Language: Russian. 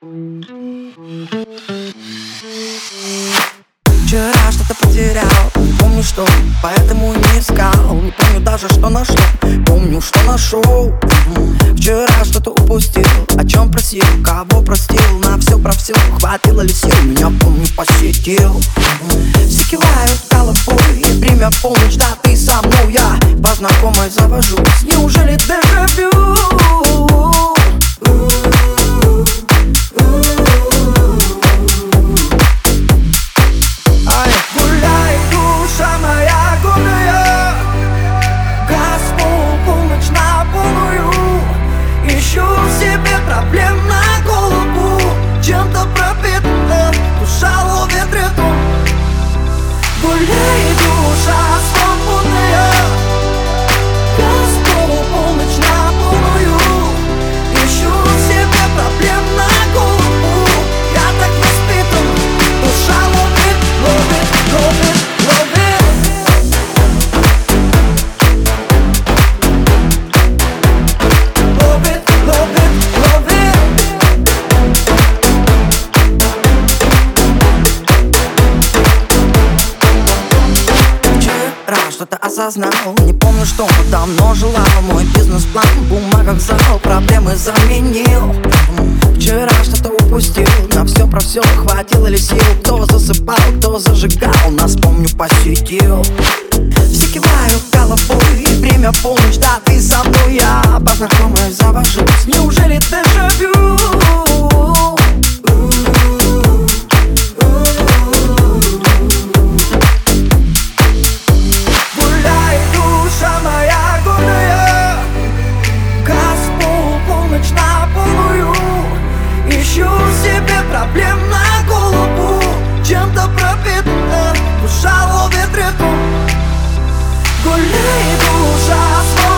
Вчера что-то потерял, не помню что, поэтому и не искал. Не помню даже, что нашел, помню, что нашел. Вчера что-то упустил, о чем просил, кого простил. На все про все, хватило ли сил, меня, помню, посетил. Все кивают головой, и время полночь, да ты со мной. Я по знакомой завожусь, неужели дежавю? Проблем на голову, чем-то пропитана, душа ловит ритм. Гуляет душа свободная, газ полночь на полную. Ищу себе проблем на голову, я так воспитан, душа ловит, ловит, ловит, ловит. Ловит, ловит. Что-то осознал, не помню что, но давно желал. Мой бизнес-план в бумагах зал, проблемы заменил. Вчера что-то упустил, на все про все, хватило ли сил. Кто засыпал, кто зажигал, нас, помню, посетил. Все кивают головой, и время полночь, да ты со мной. Я по знакомой завожусь, неужели дежавю? Ищу себе проблем на голову, чем-то пропитана, душа ловит ритм. Гуляет душа свободная.